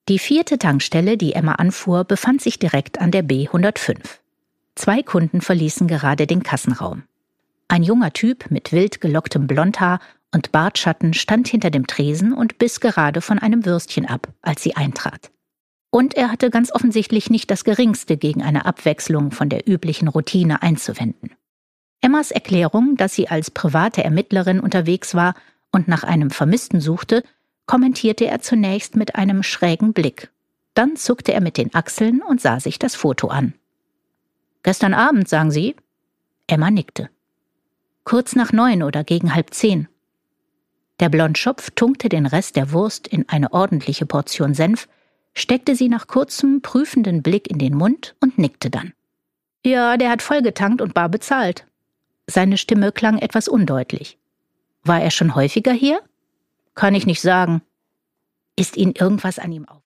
Die 4. Tankstelle, die Emma anfuhr, befand sich direkt an der B105. 2 Kunden verließen gerade den Kassenraum. Ein junger Typ mit wild gelocktem Blondhaar und Bartschatten stand hinter dem Tresen und biss gerade von einem Würstchen ab, als sie eintrat. Und er hatte ganz offensichtlich nicht das Geringste gegen eine Abwechslung von der üblichen Routine einzuwenden. Emmas Erklärung, dass sie als private Ermittlerin unterwegs war und nach einem Vermissten suchte, kommentierte er zunächst mit einem schrägen Blick. Dann zuckte er mit den Achseln und sah sich das Foto an. »Gestern Abend, sagen Sie?« Emma nickte. »Kurz nach 9 oder gegen 9:30. Der Blondschopf tunkte den Rest der Wurst in eine ordentliche Portion Senf, steckte sie nach kurzem, prüfenden Blick in den Mund und nickte dann. »Ja, der hat vollgetankt und bar bezahlt.« Seine Stimme klang etwas undeutlich. »War er schon häufiger hier?« »Kann ich nicht sagen.« »Ist Ihnen irgendwas an ihm auf?«